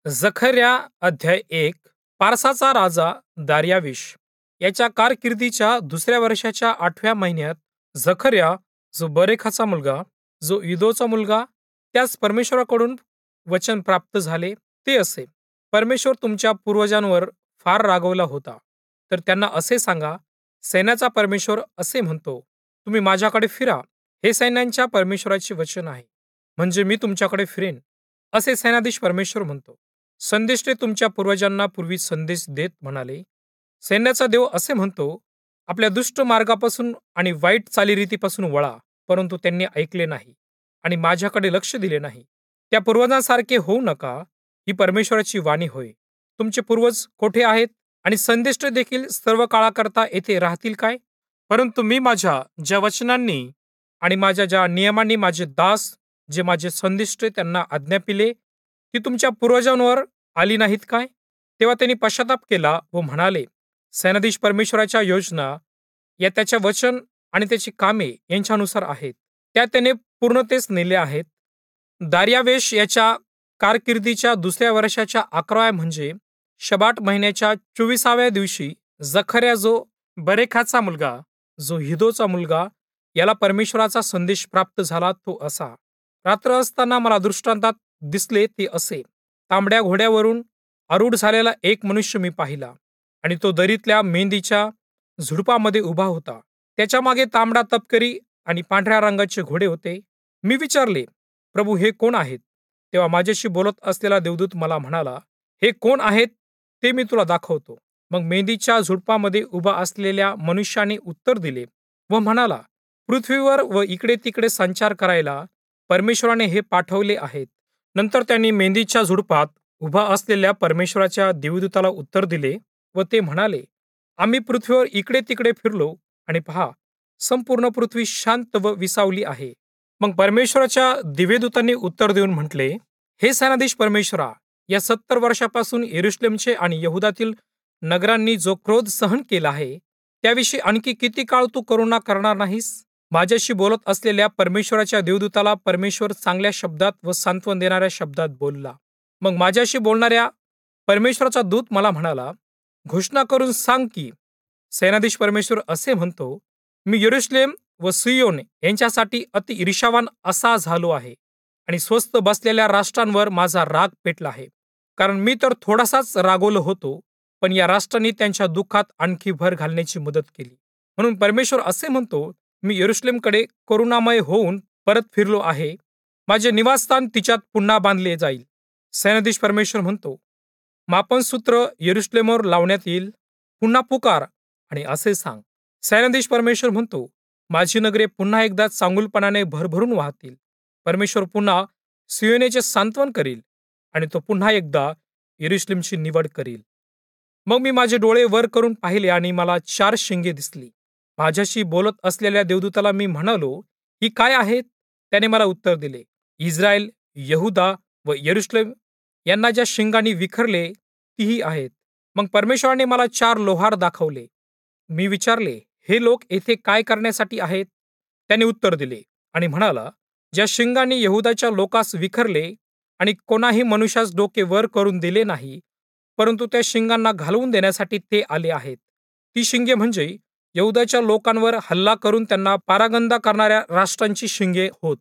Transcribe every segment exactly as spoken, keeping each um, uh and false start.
जखर्या अध्याय एक. पारसाचा राजा दार्याविश याच्या कारकिर्दीच्या दुसऱ्या वर्षाच्या आठव्या महिन्यात जखर्या जो बरेखाचा मुलगा, जो इदोचा मुलगा, त्यास परमेश्वराकडून वचन प्राप्त झाले ते असे: परमेश्वर तुमच्या पूर्वजांवर फार रागवला होता, तर त्यांना असे सांगा, सैन्याचा परमेश्वर असे म्हणतो, तुम्ही माझ्याकडे फिरा. हे सैन्यांच्या परमेश्वराचे वचन आहे, म्हणजे मी तुमच्याकडे फिरेन, असे सेनाधीश परमेश्वर म्हणतो. संदेष्टे तुमच्या पूर्वजांना पूर्वी संदेश देत म्हणाले, सैन्याचा देव असे म्हणतो, आपल्या दुष्ट मार्गापासून आणि वाईट चालीरीतीपासून वळा. परंतु त्यांनी ऐकले नाही आणि माझ्याकडे लक्ष दिले नाही. त्या पूर्वजांसारखे होऊ नका, ही परमेश्वराची वाणी होय. तुमचे पूर्वज कोठे आहेत आणि संदेष्टे देखील सर्व काळाकरता येथे राहतील काय? परंतु मी माझ्या ज्या वचनांनी आणि माझ्या ज्या नियमांनी माझे दास जे माझे संदिष्टे त्यांना आज्ञापिले, ती तुमच्या पूर्वजांवर आली नाहीत काय? तेव्हा त्यांनी पश्चाताप केला व म्हणाले, सेनाधीश परमेश्वराच्या योजना या त्याच्या वचन आणि त्याची कामे यांच्यानुसार आहेत, त्या त्याने पूर्णतेस नेल्या आहेत. दार्यावेश याच्या कारकिर्दीच्या दुसऱ्या वर्षाच्या अकराव्या म्हणजे शबाट महिन्याच्या चोविसाव्या दिवशी जखर्या जो बरेखाचा मुलगा, जो हिदोचा मुलगा, याला परमेश्वराचा संदेश प्राप्त झाला तो असा: रात्र असताना मला दृष्टांतात दिसले ते असे: तांबड्या घोड्यावरून आरूढ झालेला एक मनुष्य मी पाहिला, आणि तो दरीतल्या मेंदीच्या झुडपामध्ये उभा होता. त्याच्या मागे तांबडा तपकरी आणि पांढऱ्या रंगाचे घोडे होते. मी विचारले, प्रभू, हे कोण आहेत? तेव्हा माझ्याशी बोलत असलेला देवदूत मला म्हणाला, हे कोण आहेत ते मी तुला दाखवतो. मग मेंदीच्या झुडपामध्ये उभा असलेल्या मनुष्याने उत्तर दिले व म्हणाला, पृथ्वीवर व इकडे तिकडे संचार करायला परमेश्वराने हे पाठवले आहेत. नंतर त्यांनी मेंदीच्या झुडपात उभा असलेल्या परमेश्वराच्या देवदूताला उत्तर दिले व ते म्हणाले, आम्ही पृथ्वीवर इकडे तिकडे फिरलो आणि पहा, संपूर्ण पृथ्वी शांत व विसावली आहे. मग परमेश्वराच्या दिव्यदूतांनी उत्तर देऊन म्हटले, हे सेनाधीश परमेश्वरा, या सत्तर वर्षापासून यरुशलेमचे आणि यहुदातील नगरांनी जो क्रोध सहन केला आहे, त्याविषयी आणखी किती काळ तू करुणा करणार नाहीस? माझ्याशी बोलत असलेल्या परमेश्वराच्या देवदूताला परमेश्वर चांगल्या शब्दात व सांत्वन देणाऱ्या शब्दात बोलला. मग माझ्याशी बोलणाऱ्या परमेश्वराचा दूत मला म्हणाला, घोषणा करून सांग की, सेनाधीश परमेश्वर असे म्हणतो, मी यरुशलेम व सियोन यांच्यासाठी अति ईर्ष्यावान असा झालो आहे आणि स्वस्थ बसलेल्या राष्ट्रांवर माझा राग पेटला आहे. कारण मी तर थोडासाच रागवलो होतो, पण या राष्ट्रांनी त्यांच्या दुःखात आणखी भर घालण्याची मदत केली. म्हणून परमेश्वर असे म्हणतो, मी यरुशलेमकडे करुणामय होऊन परत फिरलो आहे. माझे निवासस्थान तिच्यात पुन्हा बांधले जाईल. सेनाधीश परमेश्वर म्हणतो, मापनसूत्र यरुशलेमवर लावण्यात येईल. पुन्हा पुकार आणि असे सांग, सेनाधीश परमेश्वर म्हणतो, माझी नगरे पुन्हा एकदा चांगुलपणाने भरभरून वाहतील. परमेश्वर पुन्हा सियोनेचे सांत्वन करील आणि तो पुन्हा एकदा यरुशलेमची निवड करील. मग मी माझे डोळे वर करून पाहिले आणि मला चार शिंगे दिसली. माझ्याशी बोलत असलेल्या देवदूताला मी म्हणालो, ही काय आहेत? त्याने मला उत्तर दिले, इस्रायल, यहुदा व यरुशलेम यांना ज्या शिंगांनी विखरले तीही आहेत. मग परमेश्वराने मला चार लोहार दाखवले. मी विचारले, हे लोक येथे काय करण्यासाठी आहेत? त्याने उत्तर दिले आणि म्हणाला, ज्या शिंगांनी यहुदाच्या लोकास विखरले आणि कोणाही मनुष्यास डोके वर करून दिले नाही, परंतु त्या शिंगांना घालवून देण्यासाठी ते आले आहेत. ती शिंगे म्हणजे यहुदाच्या लोकांवर हल्ला करून त्यांना पारागंदा करणाऱ्या राष्ट्रांची शिंगे होत.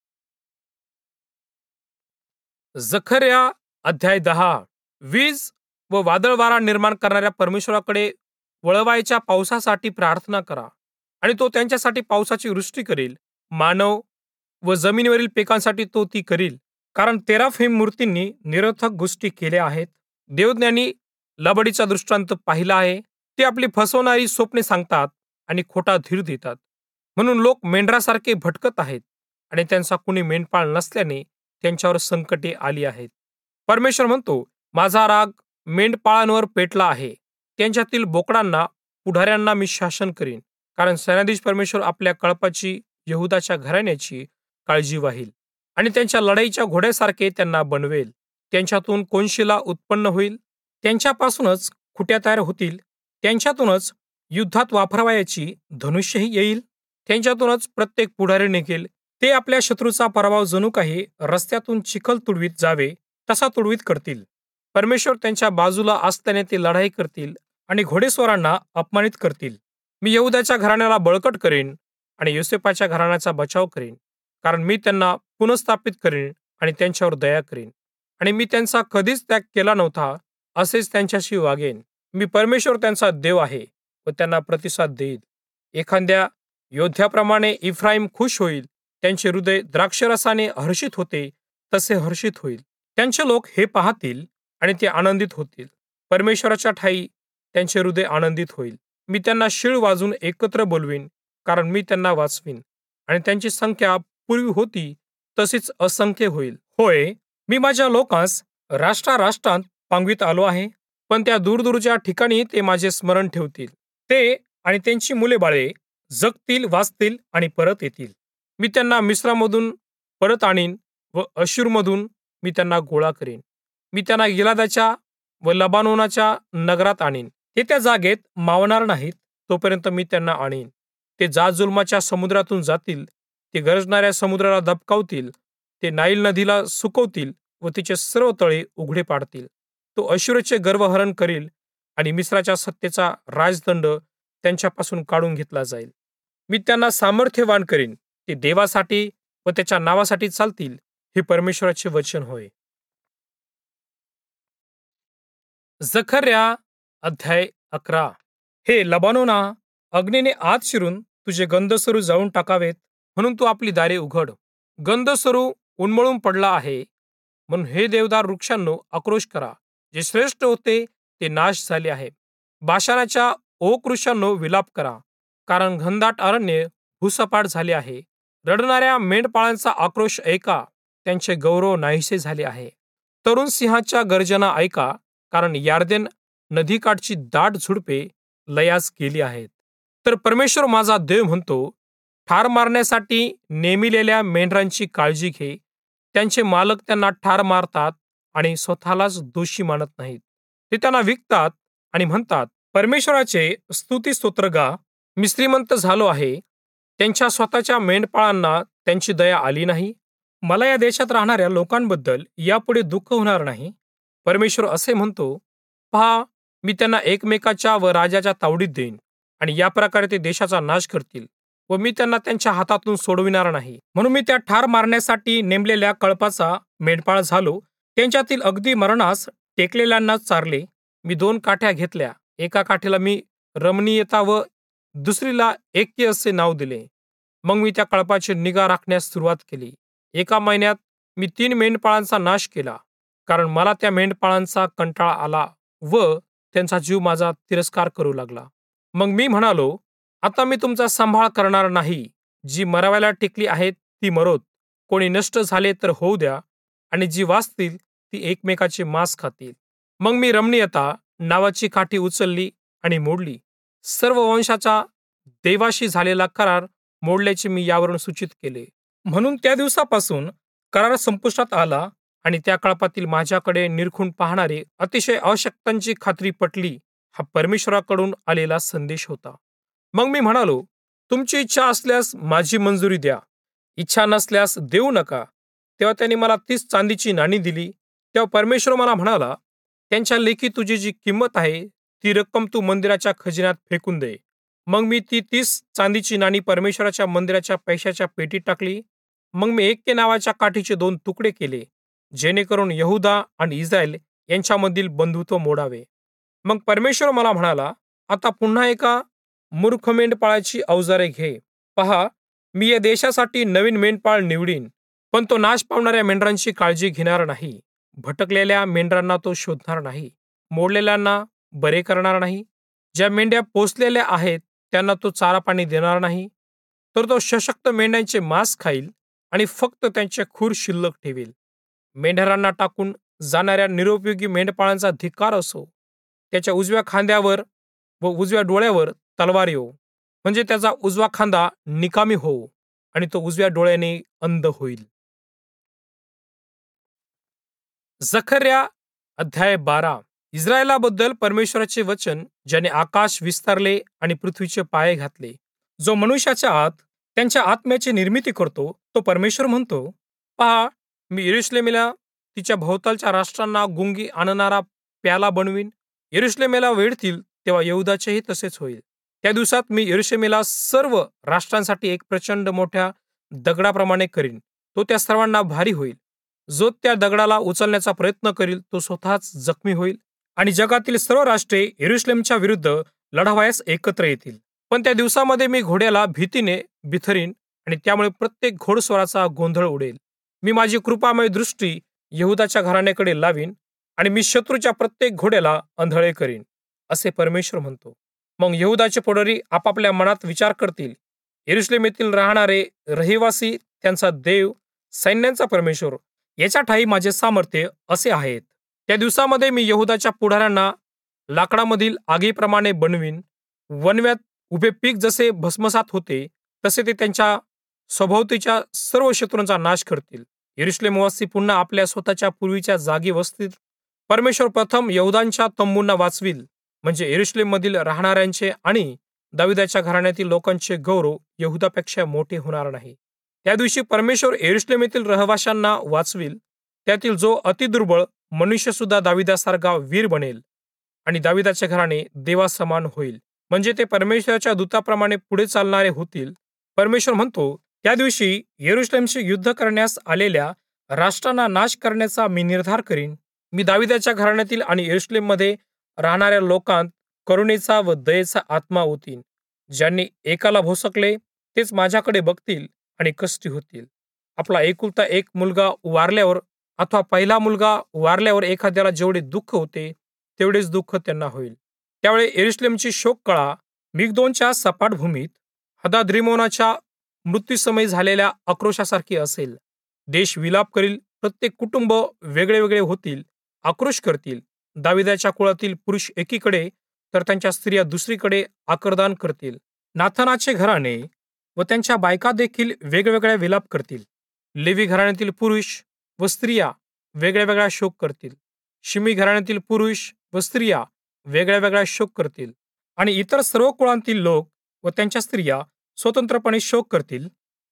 जखर्या अध्याय दहा. वीज व वादळ वारा निर्माण करणाऱ्या परमेश्वराकडे वळवायच्या पावसासाठी प्रार्थना करा, आणि तो त्यांच्यासाठी पावसाची वृष्टी करील. मानव व जमिनीवरील पिकांसाठी तो ती करील, कारण तेराफिम मूर्तींनी निरर्थक गोष्टी केल्या आहेत. देवज्ञानी लबाडीचा दृष्टांत पाहिला आहे. ते आपली फसवणारी स्वप्ने सांगतात आणि खोटा धीर देतात. म्हणून लोक मेंढरासारखे भटकत आहेत आणि त्यांचा कुणी मेंढपाळ नसल्याने त्यांच्यावर संकटे आली आहेत. परमेश्वर म्हणतो, माझा राग मेंढपाळांवर पेटला आहे. त्यांच्यातील बोकडांना, पुढाऱ्यांना मी शासन करीन, कारण सेनाधीश परमेश्वर आपल्या कळपाची, यहुदाच्या घराण्याची काळजी वाहील आणि त्यांच्या लढाईच्या घोड्यासारखे त्यांना बनवेल. त्यांच्यातून कोनशिला उत्पन्न होईल, त्यांच्यापासूनच खुट्या तयार होतील. त्यांच्यातूनच युद्धात वापरावयाची धनुष्यही येईल. त्यांच्यातूनच प्रत्येक पुढारी निघेल. ते आपल्या शत्रूचा पराभव जणू काही रस्त्यातून चिखल तुडवीत जावे तसा तुडवीत करतील. परमेश्वर त्यांच्या बाजूला असल्याने ते लढाई करतील आणि घोडेस्वारांना अपमानित करतील. मी यहूदाच्या घराण्याला बळकट करेन आणि योसेफाच्या घराण्याचा बचाव करेन, कारण मी त्यांना पुनर्स्थापित करेन आणि त्यांच्यावर दया करेन. आणि मी त्यांचा कधीच त्याग केला नव्हता, असेच त्यांच्याशी वागेन. मी परमेश्वर त्यांचा देव आहे व त्यांना प्रतिसाद देईल. एखाद्या योद्ध्याप्रमाणे इफ्राईम खुश होईल. त्यांचे हृदय द्राक्षरसाने हर्षित होते तसे हर्षित होईल. त्यांचे लोक हे पाहतील आणि ते आनंदित होतील. परमेश्वराच्या ठायी त्यांचे हृदय आनंदित होईल. मी त्यांना शीळ वाजून एकत्र बोलवीन, कारण मी त्यांना वाचवीन आणि त्यांची संख्या पूर्वी होती तशीच असंख्य होईल. होय, मी माझ्या लोकांस राष्ट्राराष्ट्रांत पांगवीत आलो आहे, पण त्या दूरदूरच्या ठिकाणी ते माझे स्मरण ठेवतील. ते आणि त्यांची मुले बाळे जगतील, वाचतील आणि परत येतील. मी त्यांना मिस्रामधून परत आणीन व अश्शूरमधून मी त्यांना गोळा करेन. मी त्यांना गिलादाच्या व लबानोनाच्या नगरात आणीन. ते त्या जागेत मावणार नाहीत तोपर्यंत मी त्यांना आणीन. ते जाजुलमाच्या समुद्रातून जातील. ते गरजणाऱ्या समुद्राला दबकावतील. ते नाईल नदीला सुकवतील व तिचे सर्व तळे उघडे पाडतील. तो अश्शूरचे गर्वहरण करील आणि मिस्राच्या सत्तेचा राजदंड त्यांच्यापासून काढून घेतला जाईल. मी त्यांना सामर्थ्यवान करीन. ते देवासाठी व त्याच्या नावासाठी चालतील. हे परमेश्वराचे वचन होय. जकर्या अध्याय अकरा. हे लबानोना, अग्नीने आत शिरून तुझे गंधसरू जाळून टाकावेत, म्हणून तू आपली दारे उघड. गंधसरू उन्मळून पडला आहे, म्हणून हे देवदार वृक्षांनो आक्रोश करा. जे श्रेष्ठ होते ते नाश झाले आहे. बाशानाच्या ओक वृक्षांनो विलाप करा, कारण घनदाट अरण्य भूसपाट झाले आहे. रडणाऱ्या मेंढपाळांचा आक्रोश ऐका, त्यांचे गौरव नाहीसे झाले आहे. तरुण सिंहाच्या गर्जना ऐका, कारण यार्देन नदीकाठची दाट झुडपे लयास गेली आहेत. तर परमेश्वर माझा देव म्हणतो, ठार मारण्यासाठी नेमिलेल्या मेंढरांची काळजी घे. त्यांचे मालक त्यांना ठार मारतात आणि स्वतःलाच दोषी मानत नाहीत. ते त्यांना विकतात आणि म्हणतात, परमेश्वराचे स्तुती स्तोत्र गा. मी श्रीमंत झालो आहे. त्यांच्या स्वतःच्या मेंढपाळांना त्यांची दया आली नाही. मला या देशात राहणाऱ्या लोकांबद्दल यापुढे दुःख होणार नाही. परमेश्वर असे म्हणतो, पहा, मी त्यांना एकमेकाच्या व राजाच्या तावडीत देईन आणि या प्रकारे ते देशाचा नाश करतील व मी त्यांना त्यांच्या हातातून सोडविणार नाही. म्हणून मी त्या ठार मारण्यासाठी नेमलेल्या कळपाचा मेंढपाळ झालो. त्यांच्यातील अगदी मरणास टेकलेल्यांनाच चारले. मी दोन काठ्या घेतल्या. एका काठीला मी रमणीयता व दुसरीला ऐक्य असे नाव दिले. मग मी त्या कळपाची निगा राखण्यास सुरुवात केली. एका महिन्यात मी तीन मेंढपाळांचा नाश केला, कारण मला त्या मेंढपाळांचा कंटाळा आला व त्यांचा जीव माझा तिरस्कार करू लागला. मग मी म्हणालो, आता मी तुमचा सांभाळ करणार नाही. जी मरावायला टेकली आहेत ती मरोत. कोणी नष्ट झाले तर होऊ द्या, आणि जी वाचतील ती एकमेकाचे मांस खातील. मग मी रमणीयता नावाची काठी उचलली आणि मोडली. सर्व वंशाचा देवाशी झालेला करार मोडल्याचे मी यावरून सूचित केले. म्हणून त्या दिवसापासून करार संपुष्टात आला आणि त्या कळपातील माझ्याकडे निरखून पाहणारे अतिशय आवश्यकतांची खात्री पटली. हा परमेश्वराकडून आलेला संदेश होता. मग मी म्हणालो, तुमची इच्छा असल्यास माझी मंजुरी द्या, इच्छा नसल्यास देऊ नका. तेव्हा त्यांनी मला तीस चांदीची नाणी दिली. तेव्हा परमेश्वर मला म्हणाला, त्यांच्या लेखी तुझी जी किंमत आहे ती रक्कम तू मंदिराच्या खजिन्यात फेकून दे. मग मी ती तीस चांदीची नाणी परमेश्वराच्या मंदिराच्या पैशाच्या पेटीत टाकली. मग मी ऐक्य नावाच्या काठीचे दोन तुकडे केले, जेणेकरून यहुदा आणि इस्रायल यांच्यामधील बंधुत्व मोडावे. मग परमेश्वर मला म्हणाला, आता पुन्हा एका मूर्ख मेंढपाळाची अवजारे घे. पहा, मी या देशासाठी नवीन मेंढपाळ निवडीन, पण तो नाश पावणाऱ्या मेंढरांची काळजी घेणार नाही. भटकलेल्या मेंढरांना तो शोधणार नाही. मोडलेल्यांना बरे करणार नाही. ज्या मेंढ्या पोसलेल्या आहेत त्यांना तो चारा पाणी देणार नाही. तर तो सशक्त मेंढ्यांचे मांस खाईल आणि फक्त त्यांचे खूर शिल्लक ठेवील. मेंढरांना टाकून जाणाऱ्या निरुपयोगी मेंढपाळांचा धिक्कार असो. त्याच्या उजव्या खांद्यावर व उजव्या डोळ्यावर तलवार येऊ, म्हणजे त्याचा उजवा खांदा निकामी होऊ आणि तो उजव्या डोळ्याने अंध होईल. जकर्या अध्याय बारा. इस्रायलाबद्दल परमेश्वराचे वचन, ज्याने आकाश विस्तारले आणि पृथ्वीचे पाये घातले, जो मनुष्याच्या आत त्यांच्या आत्म्याची निर्मिती करतो, तो परमेश्वर म्हणतो, पहा, मी यरूशलेमेला तिच्या भोवतालच्या राष्ट्रांना गुंगी आणणारा प्याला बनवीन. यरुशलेमेला वेढतील तेव्हा यहुदाचेही तसेच होईल. त्या दिवसात मी यरुशलेमेला सर्व राष्ट्रांसाठी एक प्रचंड मोठ्या दगडाप्रमाणे करीन. तो त्या सर्वांना भारी होईल. जो त्या दगडाला उचलण्याचा प्रयत्न करील तो स्वतःच जखमी होईल आणि जगातील सर्व राष्ट्रे यरुशलेमच्या विरुद्ध लढावयास एकत्र येतील. पण त्या दिवसामध्ये मी घोड्याला भीतीने बिथरीन आणि त्यामुळे प्रत्येक घोडस्वाराचा गोंधळ उडेल. मी माझी कृपामय दृष्टी यहुदाच्या घराण्याकडे लावीन आणि मी शत्रूच्या प्रत्येक घोड्याला आंधळे करीन, असे परमेश्वर म्हणतो. मग यहुदाचे पुढारी आपापल्या मनात विचार करतील, यरुशलेमेतील राहणारे रहिवासी त्यांचा देव, सैन्यांचा परमेश्वर याच्या ठाई माझे सामर्थ्य असे आहेत. त्या दिवसामध्ये मी यहुदाच्या पुढाऱ्यांना लाकडामधील आगीप्रमाणे बनवीन. वणव्यात उभे पीक जसे भस्मसात होते तसे ते त्यांच्या सभोवतीच्या सर्व शत्रूंचा नाश करतील. यरुशलेमवासी पुन्हा आपल्या स्वतःच्या पूर्वीच्या जागी वसतील. परमेश्वर प्रथम यहुदांच्या तंबूंना वाचविल, म्हणजे यरुशलेममधील राहणाऱ्यांचे आणि दाविदाच्या घराण्यातील लोकांचे गौरव यहुदापेक्षा मोठे होणार नाही. त्या दिवशी परमेश्वर यरुशलेमेतील रहिवाशांना वाचविल. त्यातील जो अतिदुर्बळ मनुष्य सुद्धा दाविदासारखा वीर बनेल आणि दाविदाचे घराणे देवासमान होईल, म्हणजे ते परमेश्वराच्या दूताप्रमाणे पुढे चालणारे होतील. परमेश्वर म्हणतो, त्या दिवशी यरुशलेमशी युद्ध करण्यास आलेल्या राष्ट्रांना नाश करण्याचा मी निर्धार करीन. मी दाविदाच्या घराण्यातील आणि यरुशलेममध्ये राहणाऱ्या लोकांत करुणेचा व दयेचा आत्मा ओतीन. ज्यांनी एकाला भोसकले तेच माझ्याकडे बघतील आणि कष्टी होतील. आपला एकुलता एक मुलगा वारल्यावर अथवा पहिला मुलगा वारल्यावर एखाद्याला जेवढे दुःख होते तेवढेच दुःख त्यांना होईल. त्यावेळी यरुशलेमची शोककळा मिग्दोनच्या सपाट भूमीत हदाद्रिमोनाच्या मृत्यूसमयी झालेल्या आक्रोशासारखी असेल. देश विलाप करील, प्रत्येक कुटुंब वेगळे वेगळे होतील, आक्रोश करतील. दाविदाच्या कुळातील पुरुष एकीकडे तर त्यांच्या स्त्रिया दुसरीकडे आक्रदान करतील. नाथानाचे घराणे व त्यांच्या बायका देखील वेगवेगळ्या विलाप करतील. लेवी घराण्यातील पुरुष व स्त्रिया वेगळ्या वेगळ्या शोक करतील. शिमी घराण्यातील पुरुष व स्त्रिया वेगळ्या वेगळ्या शोक करतील आणि इतर सर्व कुळांतील लोक व त्यांच्या स्त्रिया स्वतंत्रपणे शोक करतील.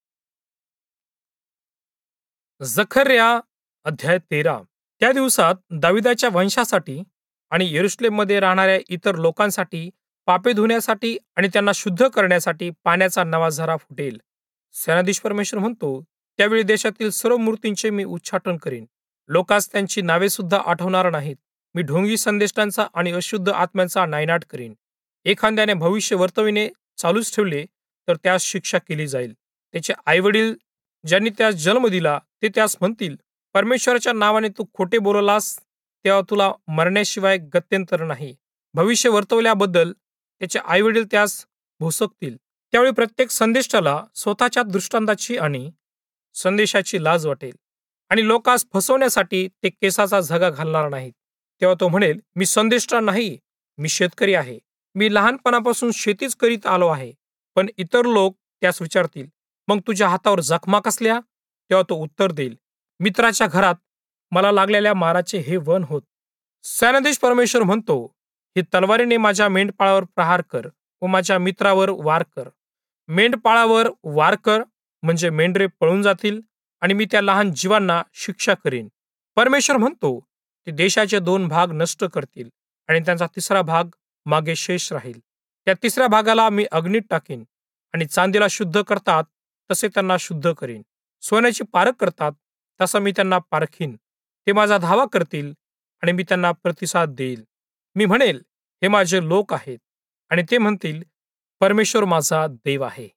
जखर्या अध्याय तेरा. त्या दिवसात दाविदाच्या वंशासाठी आणि यरुशलेममध्ये राहणाऱ्या इतर लोकांसाठी पापे धुण्यासाठी आणि त्यांना शुद्ध करण्यासाठी पाण्याचा नवा झरा फुटेल. सेनाधीश परमेश्वर म्हणतो, त्यावेळी देशातील सर्व मूर्तींचे मी उच्चाटन करीन. लोकांस त्यांची नावे सुद्धा आठवणार नाहीत. मी ढोंगी संदेष्टांचा आणि अशुद्ध आत्म्यांचा नायनाट करीन. एखाद्याने भविष्य वर्तविणे चालूच ठेवले तर त्यास शिक्षा केली जाईल. त्याचे आईवडील ज्यांनी त्यास जन्म दिला ते त्यास म्हणतील, परमेश्वराच्या नावाने तू खोटे बोललास, तेव्हा तुला मरण्याशिवाय गत्यंतर नाही. भविष्य वर्तवल्याबद्दल त्याचे आईवडील त्यास भोसकतील. त्यावेळी प्रत्येक संदेष्टाला स्वतःच्या दृष्टांताची आणि संदेशाची लाज वाटेल आणि लोकांस फसवण्यासाठी ते केसाचा झगा घालणार नाहीत. तेव्हा तो म्हणेल, मी संदेष्टा नाही, मी शेतकरी आहे. मी लहानपणापासून शेतीच करीत आलो आहे. पण इतर लोक त्यास विचारतील, मग तुझ्या हातावर जखमा कसल्या? तेव्हा तो उत्तर देईल, मित्राच्या घरात मला लागलेल्या माराचे हे वन होत. सेनाधीश परमेश्वर म्हणतो, ही तलवारीने माझ्या मेंढपाळावर प्रहार कर व माझ्या मित्रावर वार कर. मेंढपाळावर वार कर म्हणजे मेंढरे पळून जातील आणि मी त्या लहान जीवांना शिक्षा करीन. परमेश्वर म्हणतो, ते देशाचे दोन भाग नष्ट करतील आणि त्यांचा तिसरा भाग मागे शेष राहील. त्या तिसऱ्या भागाला मी अग्नीत टाकीन आणि चांदीला शुद्ध करतात तसे त्यांना शुद्ध करीन. सोन्याची पारख करतात तसं मी त्यांना पारखीन. ते माझा धावा करतील आणि मी त्यांना प्रतिसाद देईल. मी म्हणेल, हे माझे लोक आहेत, आणि ते म्हणतील, परमेश्वर माझा देव आहे.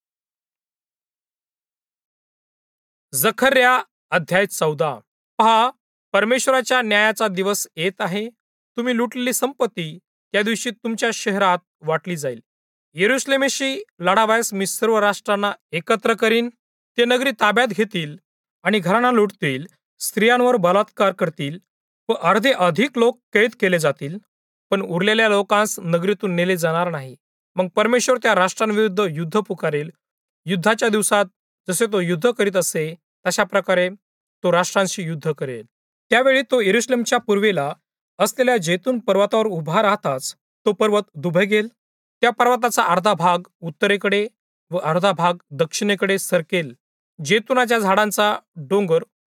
जखर्या अध्याय चौदा. पहा, परमेश्वराच्या न्यायाचा दिवस येत आहे. तुम्ही लुटलेली संपत्ती त्या दिवशी तुमच्या शहरात वाटली जाईल. यरुशलेमेशी लढावयास मी सर्व राष्ट्रांना एकत्र करीन. ते नगरी ताब्यात घेतील आणि घरांना लुटतील, स्त्रियांवर बलात्कार करतील व अर्धे अधिक लोक कैद केले जातील, पण उरलेल्या लोकांस नगरीतून नेले जाणार नाही. मग परमेश्वर त्या राष्ट्रांविरुद्ध युद्ध पुकारेल. युद्धाच्या दिवसात जसे तो युद्ध करीत असे तशा प्रकारे तो राष्ट्रांशी युद्ध करेल. त्यावेळी तो यरुशलेमच्या पूर्वेला असलेल्या जैतून पर्वतावर उभा राहताच तो पर्वत दुभेगेल. त्या पर्वताचा अर्धा भाग उत्तरेकडे व अर्धा भाग दक्षिणेकडे सरकेल. जैतुनाच्या झाडांचा डोंगर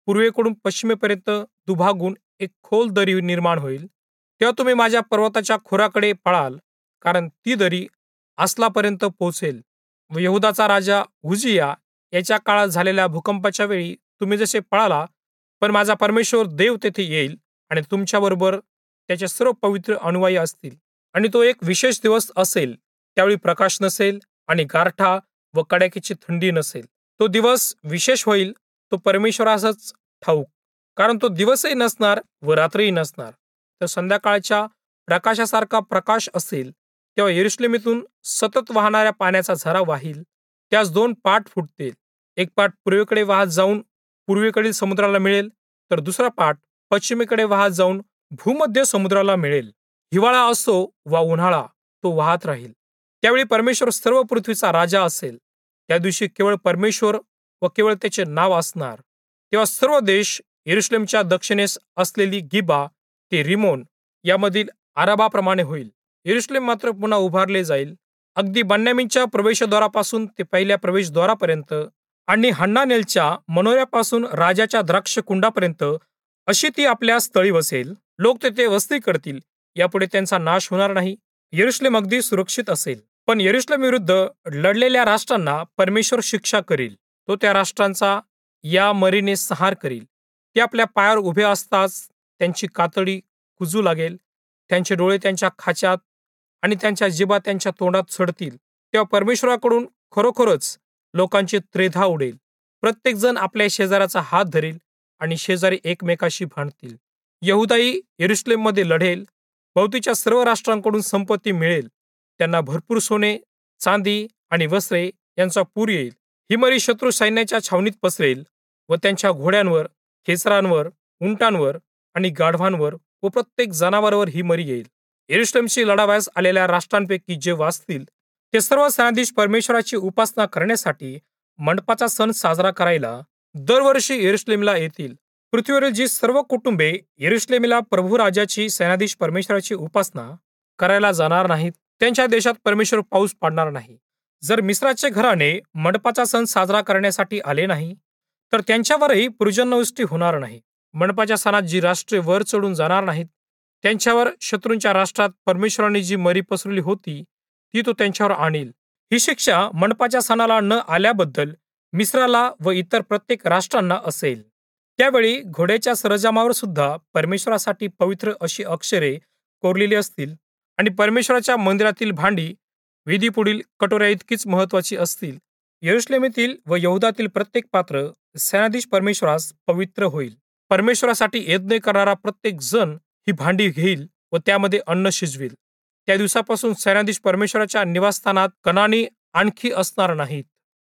पूर्वेकडून पश्चिमेपर्यंत दुभागून एक खोल दरी निर्माण होईल, तेव्हा तुम्ही माझ्या पर्वताच्या खोराकडे पळाल, कारण ती दरी आसलापर्यंत पोहोचेल. व यहुदाचा राजा उजिया याच्या काळात झालेल्या भूकंपाच्या वेळी तुम्ही जसे पळाला, पण माझा परमेश्वर देव तेथे येईल आणि तुमच्याबरोबर त्याचे सर्व पवित्र अनुयायी असतील. आणि तो एक विशेष दिवस असेल, त्यावेळी प्रकाश नसेल आणि गारठा व कडाक्याची थंडी नसेल. तो दिवस विशेष होईल, तो परमेश्वरासच ठाऊक, कारण तो दिवसही नसणार व रात्रीही नसणार. तर संध्याकाळच्या प्रकाशासारखा प्रकाश असेल, तेव्हा यरुशलेमेतून सतत वाहणाऱ्या पाण्याचा झरा वाहील. त्यास दोन पाट फुटतील. एक पाट पूर्वेकडे वाहत जाऊन पूर्वेकडील समुद्राला मिळेल, तर दुसरा पाट पश्चिमेकडे वाहत जाऊन भूमध्य समुद्राला मिळेल. हिवाळा असो वा उन्हाळा, तो वाहत राहील. त्यावेळी परमेश्वर सर्व पृथ्वीचा राजा असेल. त्या दिवशी केवळ परमेश्वर व केवळ त्याचे नाव असणार. तेव्हा सर्व देश यरुशलेमच्या दक्षिणेस असलेली गिबा ते रिमोन यामधील आराबाप्रमाणे होईल. यरुशलेम मात्र पुन्हा उभारले जाईल, अगदी बन्यामीनच्या प्रवेशद्वारापासून ते पहिल्या प्रवेशद्वारापर्यंत आणि हन्नानेलच्या मनोऱ्यापासून राजाच्या द्राक्षकुंडापर्यंत, अशी ती आपल्या स्थळी वसेल. लोक तेथे वस्ती करतील, यापुढे त्यांचा नाश होणार नाही. यरुशलेम अगदी सुरक्षित असेल. पण यरुशलेम विरुद्ध लढलेल्या राष्ट्रांना परमेश्वर शिक्षा करील. तो त्या राष्ट्रांचा या मरीने संहार करील. ते आपल्या पायावर उभे असताच त्यांची कातडी कुजू लागेल, त्यांचे डोळे त्यांच्या खाच्यात आणि त्यांच्या जिभा त्यांच्या तोंडात सडतील. तेव्हा परमेश्वराकडून खरोखरच लोकांची त्रेधा उडेल. प्रत्येक जण आपल्या शेजाऱ्याचा हात धरेल आणि शेजारी एकमेकाशी भांडतील. यहुदाही यरुशलेममध्ये लढेल. भोवतीच्या सर्व राष्ट्रांकडून संपत्ती मिळेल. त्यांना भरपूर सोने, चांदी आणि वस्त्रे यांचा पूर येईल. ही मरी शत्रू सैन्याच्या छावणीत पसरेल व त्यांच्या घोड्यांवर, खेचरांवर, उंटांवर आणि गाढवांवर व प्रत्येक जनावरावर ही मरी येईल. यरुशलेमशी लढावयास आलेल्या राष्ट्रांपैकी जे वाचतील, ते सर्व सेनाधीश परमेश्वराची उपासना करण्यासाठी मंडपाचा सण साजरा करायला दरवर्षी यरुशलेमला येतील. पृथ्वीवरील जी सर्व कुटुंबे यरुशलेमला प्रभू राजाची, सेनाधीश परमेश्वराची उपासना करायला जाणार नाहीत, त्यांच्या देशात परमेश्वर पाऊस पाडणार नाही. जर मिस्राचे घराणे मंडपाचा सण साजरा करण्यासाठी आले नाही, तर त्यांच्यावरही पर्जन्यवृष्टी होणार नाही. मंडपाच्या सणात जी राष्ट्रे वर चढून जाणार नाहीत, त्यांच्यावर शत्रूंच्या राष्ट्रात परमेश्वराने जी मरी पसरली होती, ती तो त्यांच्यावर आणील. ही शिक्षा मंडपाच्या सणाला न आल्याबद्दल मिस्राला व इतर प्रत्येक राष्ट्रांना असेल. त्यावेळी घोड्याच्या सरंजामावर सुद्धा परमेश्वरासाठी पवित्र अशी अक्षरे कोरलेली असतील आणि परमेश्वराच्या मंदिरातील भांडी वेदीपुढील कटोऱ्या इतकीच महत्वाची असतील. यरुशलेमेतील व यहुदातील प्रत्येक पात्र सेनाधीश परमेश्वरास पवित्र होईल. परमेश्वरासाठी यज्ञ करणारा प्रत्येक जण ही भांडी घेईल व त्यामध्ये अन्न शिजवेल. त्या दिवसापासून सेनाधीश परमेश्वराच्या निवासस्थानात कणानी आणखी असणार नाहीत.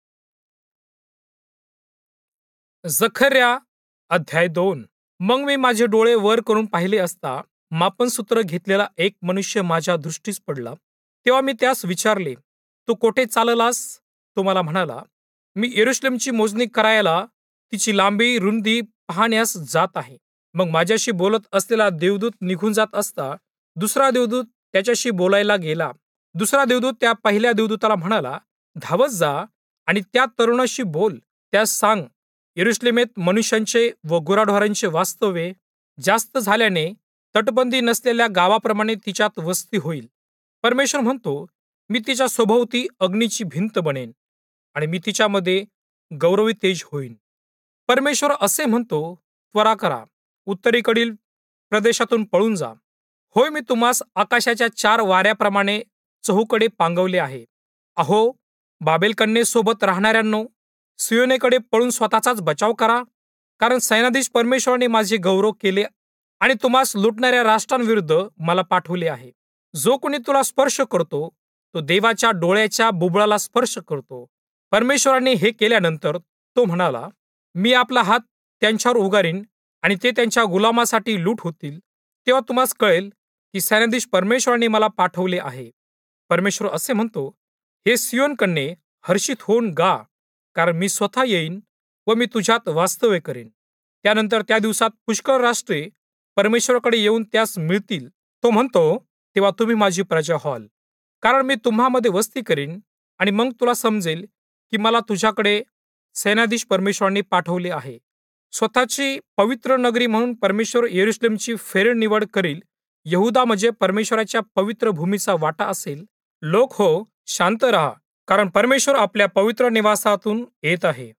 जखर्या अध्याय दोन. मग मी माझे डोळे वर करून पाहिले असता मापनसूत्र घेतलेला एक मनुष्य माझ्या दृष्टीस पडला. तेव्हा मी त्यास विचारले, तू कोठे चाललास? तो मला म्हणाला, मी यरुशलेमची मोजणी करायला तिची लांबी रुंदी पाहण्यास जात आहे. मग माझ्याशी बोलत असलेला देवदूत निघून जात असता दुसरा देवदूत त्याच्याशी बोलायला गेला. दुसरा देवदूत त्या पहिल्या देवदूताला म्हणाला, धावत जा आणि त्या तरुणाशी बोल. त्यास सांग, यरुशलेमेत मनुष्यांचे व गुराढोरांचे वास्तव्य जास्त झाल्याने तटबंदी नसलेल्या गावाप्रमाणे तिच्यात वस्ती होईल. परमेश्वर म्हणतो, मी तिच्या सभोवती अग्नीची भिंत बनेन आणि मी तिच्यामध्ये गौरवी तेज होईन. परमेश्वर असे म्हणतो, त्वरा करा, उत्तरेकडील प्रदेशातून पळून जा. होय, मी तुम्हास आकाशाच्या चार वाऱ्याप्रमाणे चहूकडे पांगवले आहे. अहो, बाबेल कन्येसोबत राहणाऱ्यांनो, सियोनेकडे पळून स्वतःचाच बचाव करा, कारण सैनाधीश परमेश्वराने माझे गौरव केले आणि तुम्हास लुटणाऱ्या राष्ट्रांविरुद्ध मला पाठवले आहे. जो कोणी तुला स्पर्श करतो, तो देवाच्या डोळ्याच्या बुबुळाला स्पर्श करतो. परमेश्वराने हे केल्यानंतर तो म्हणाला, मी आपला हात त्यांच्यावर उगारीन आणि ते त्यांच्या गुलामासाठी लूट होतील. तेव्हा तुम्हास कळेल की सैनाधीश परमेश्वराने मला पाठवले आहे. परमेश्वर असे म्हणतो, हे सियोन कन्ये, हर्षित होऊन गा, कारण मी स्वतः येईन व मी तुझ्यात वास्तव्य करेन. त्यानंतर त्या दिवसात पुष्कळ राष्ट्रे परमेश्वराकडे येऊन त्यास मिळतील. तो म्हणतो, तेव्हा तुम्ही माझी प्रजा व्हाल, कारण मी तुम्हामध्ये वस्ती करीन आणि मग तुला समजेल की मला तुझ्याकडे सैनाधीश परमेश्वराने पाठवले आहे. स्वतःची पवित्र नगरी म्हणून परमेश्वर यरुशलेमची फेरनिवड करील. यहुदा म्हणजे परमेश्वराच्या पवित्र भूमीचा वाटा असेल. लोक हो, शांत राहा, कारण परमेश्वर आपल्या पवित्र निवासातून येत आहे.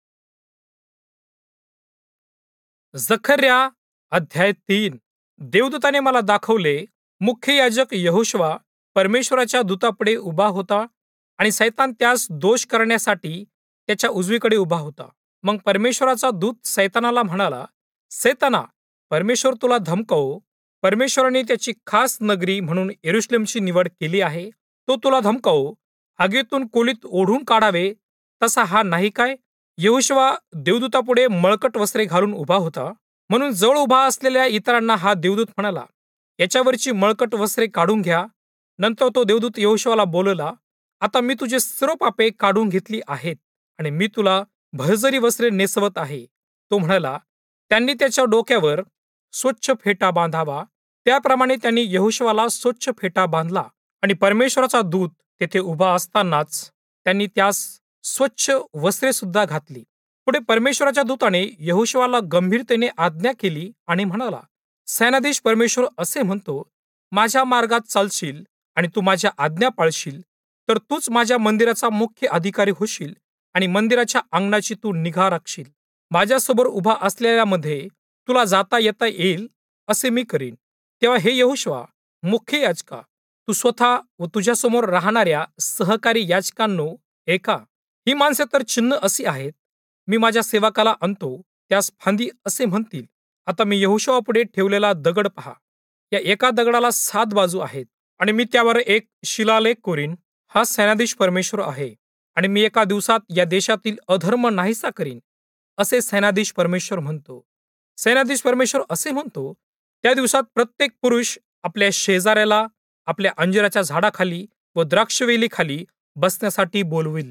जखर्या अध्याय तीन. देवदूताने मला दाखवले, मुख्य याजक यहोशुवा परमेश्वराच्या दूतापुढे उभा होता आणि सैतान त्यास दोष करण्यासाठी त्याच्या उजवीकडे उभा होता. मग परमेश्वराचा दूत सैतानाला म्हणाला, सैताना, परमेश्वर तुला धमकावो. परमेश्वराने त्याची खास नगरी म्हणून यरुशलेमची निवड केली आहे. तो तुला धमकावो, आगीतून खोलीत ओढून काढावे, तसा हा नाही काय? यहोशुवा देवदूतापुढे मळकट वस्त्रे घालून उभा होता. म्हणून जवळ उभा असलेल्या इतरांना हा देवदूत म्हणाला, याच्यावरची मळकट वस्त्रे काढून घ्या. नंतर तो देवदूत यहोशुवाला बोलला, आता मी तुझे सर्व पापे काढून घेतली आहेत आणि मी तुला भरजरी वस्त्रे नेसवत आहे. तो म्हणाला, त्यांनी त्याच्या डोक्यावर स्वच्छ फेटा बांधावा. त्याप्रमाणे त्यांनी यहोशुवाला स्वच्छ फेटा बांधला आणि परमेश्वराचा दूत तेथे उभा असतानाच त्यांनी त्यास स्वच्छ वस्त्रे सुद्धा घातली. पुढे परमेश्वराच्या दूताने यहोशुवाला गंभीरतेने आज्ञा केली आणि म्हणाला, सेनाधीश परमेश्वर असे म्हणतो, माझ्या मार्गात चालशील आणि तू माझ्या आज्ञा पाळशील, तर तूच माझ्या मंदिराचा मुख्य अधिकारी होशील आणि मंदिराच्या अंगणाची तू निगा राखशील. माझ्यासमोर उभा असलेल्यामध्ये तुला जाता येता येईल असे मी करीन. तेव्हा हे यहोशुवा, मुख्य याजका, तू स्वतः व तुझ्यासमोर राहणाऱ्या सहकारी याजकांनो ऐका. ही माणसे तर चिन्ह अशी आहेत. मी माझ्या सेवकाला आणतो, त्यास फांदी असे म्हणतील. आता मी यहोशुवापुढे ठेवलेला दगड पहा. या एका दगडाला सात बाजू आहेत आणि मी त्यावर एक शिलालेख कोरीन. हा सेनाधीश परमेश्वर आहे आणि मी एका दिवसात या देशातील अधर्म नाहीसा करीन, असे सेनाधीश परमेश्वर म्हणतो. सेनाधीश परमेश्वर असे म्हणतो, त्या दिवसात प्रत्येक पुरुष आपल्या शेजाऱ्याला आपल्या अंजिराच्या झाडाखाली व द्राक्षवेलीखाली बसण्यासाठी बोलविल.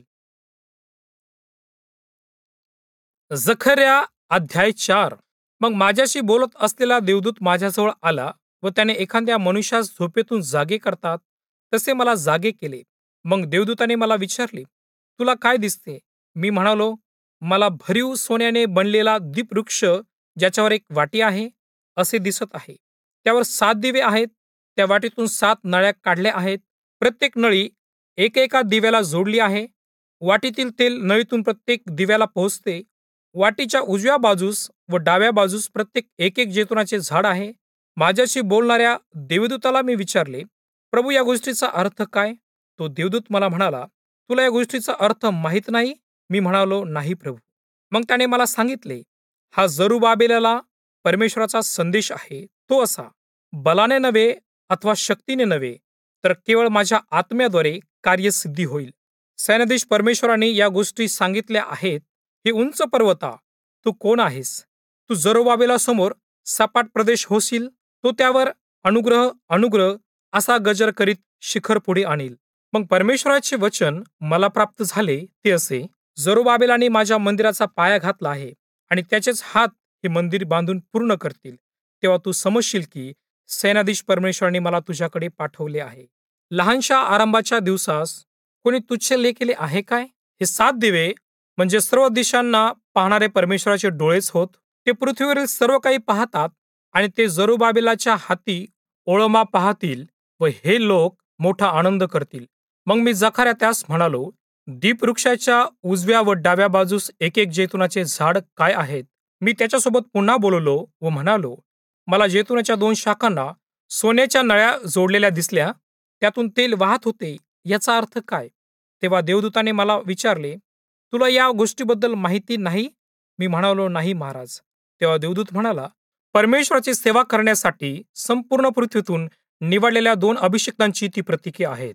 जखर्या अध्याय चार. मग माझ्याशी बोलत असलेला देवदूत माझ्याजवळ आला व त्याने एखाद्या मनुष्यास झोपेतून जागे करतात तसे मला जागे केले. मग देवदूताने मला विचारले, तुला काय दिसते? मी म्हणालो, मला भरीव सोन्याने बनलेला दीपवृक्ष ज्याच्यावर एक वाटी आहे असे दिसत आहे. त्यावर सात दिवे आहेत. त्या वाटीतून सात नळ्या काढल्या आहेत. प्रत्येक नळी एकेका दिव्याला जोडली आहे. वाटीतील तेल नळीतून प्रत्येक दिव्याला पोहोचते. वाटीच्या उजव्या बाजूस व डाव्या बाजूस प्रत्येक एक एक जैतुनाचे झाड आहे. माझ्याशी बोलणाऱ्या देवदूताला मी विचारले, प्रभू, या गोष्टीचा अर्थ काय? तो देवदूत मला म्हणाला, तुला या गोष्टीचा अर्थ माहीत नाही? मी म्हणालो, नाही प्रभू. मग त्याने मला सांगितले, हा जरुबाबेलला परमेश्वराचा संदेश आहे. तो असा, बलाने नव्हे अथवा शक्तीने नव्हे, तर केवळ माझ्या आत्म्याद्वारे कार्यसिद्धी होईल. सेनाधीश परमेश्वराने या गोष्टी सांगितल्या आहेत. हे उंच पर्वता, तू कोण आहेस? तू जरुबाबेला समोर सपाट प्रदेश होशील. तो त्यावर अनुग्रह अनुग्रह असा गजर करीत शिखर पुढे आणील. मग परमेश्वराचे वचन मला प्राप्त झाले ते असे, जरुबाबेलाने माझ्या मंदिराचा पाया घातला आहे आणि त्याचेच हात हे मंदिर बांधून पूर्ण करतील. तेव्हा तू समजशील की सेनाधीश परमेश्वराने मला तुझ्याकडे पाठवले आहे. लहानशा आरंभाच्या दिवसास कोणी तुच्छ लेखले आहे काय? हे सात दिवे म्हणजे सर्व दिशांना पाहणारे परमेश्वराचे डोळेच होत. ते पृथ्वीवरील सर्व काही पाहतात आणि ते जरुबाबेलाच्या हाती ओळमा पाहतील व हे लोक मोठा आनंद करतील. मग मी जखर्या त्यास म्हणालो, दीपवृक्षाच्या उजव्या व डाव्या बाजूस एक एक जैतुनाचे झाड काय आहेत? मी त्याच्यासोबत पुन्हा बोललो व म्हणालो, मला जैतुनाच्या दोन शाखांना सोन्याच्या नळ्या जोडलेल्या दिसल्या. त्यातून तेल वाहत होते. याचा अर्थ काय? तेव्हा देवदूताने मला विचारले, तुला या गोष्टीबद्दल माहिती नाही? मी म्हणालो, नाही महाराज. तेव्हा देवदूत म्हणाला, परमेश्वराची सेवा करण्यासाठी संपूर्ण पृथ्वीतून निवडलेल्या दोन अभिषिक्तांची ती प्रतीके आहेत.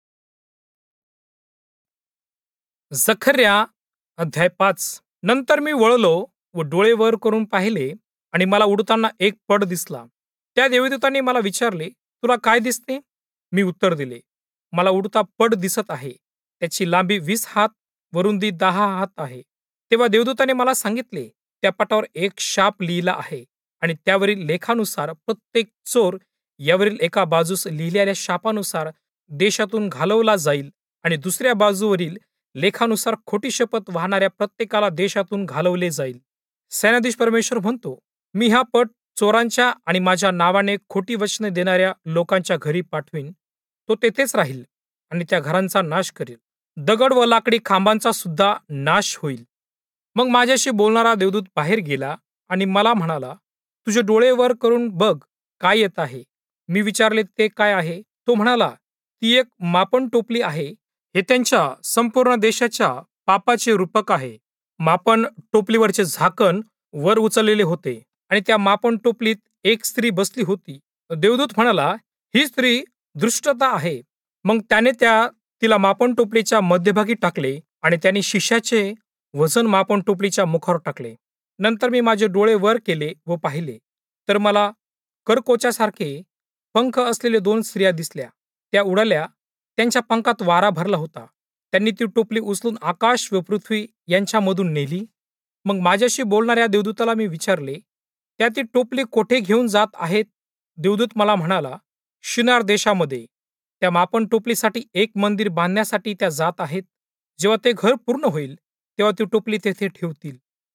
जखर्या अध्याय पाच. नंतर मी वळलो व डोळे वर करून पाहिले आणि मला उडताना एक पड दिसला. त्या देवदूताने मला विचारले, तुला काय दिसते? मी उत्तर दिले, मला उडता पड दिसत आहे. त्याची लांबी वीस हात व रुंदी दहा हात आहे. तेव्हा देवदूताने मला सांगितले, त्या पटावर एक शाप लिहिला आहे आणि त्यावरील लेखानुसार प्रत्येक चोर यावरील एका बाजूस लिहिलेल्या शापानुसार देशातून घालवला जाईल आणि दुसऱ्या बाजूवरील लेखानुसार खोटी शपथ वाहणाऱ्या प्रत्येकाला देशातून घालवले जाईल. सेनाधीश परमेश्वर म्हणतो, मी हा पट चोरांच्या आणि माझ्या नावाने खोटी वचने देणाऱ्या लोकांच्या घरी पाठवीन. तो तेथेच राहील आणि त्या घरांचा नाश करेल. दगड व लाकडी खांबांचा सुद्धा नाश होईल. मग माझ्याशी बोलणारा देवदूत बाहेर गेला आणि मला म्हणाला, तुझे डोळे वर करून बघ काय येत आहे. मी विचारले, ते काय आहे? तो म्हणाला, ती एक मापन टोपली आहे. हे त्यांच्या संपूर्ण देशाच्या पापाचे रूपक आहे. मापन टोपलीवरचे झाकण वर उचललेले होते आणि त्या मापन टोपलीत एक स्त्री बसली होती. देवदूत म्हणाला, ही स्त्री दृष्टता आहे. मग त्याने त्या तिला मापन टोपलीच्या मध्यभागी टाकले आणि त्याने शिशाचे वजन मापन टोपलीच्या मुखावर टाकले. नंतर मी माझे डोळे वर केले व पाहिले, तर मला करकोच्यासारखे पंख असलेले दोन स्त्रिया दिसल्या. त्या उडाल्या, त्यांच्या पंखात वारा भरला होता. त्यांनी ती टोपली उचलून आकाश व पृथ्वी यांच्यामधून नेली. मग माझ्याशी बोलणाऱ्या देवदूताला मी विचारले, त्या ती टोपली कोठे घेऊन जात आहेत? देवदूत मला म्हणाला, शिनार देशामध्ये. त्या मापन टोपलीसाठी एक मंदिर बांधण्यासाठी त्या जात आहेत. जेव्हा ते घर पूर्ण होईल तेव्हा ती टोपली तेथे ठेवतील.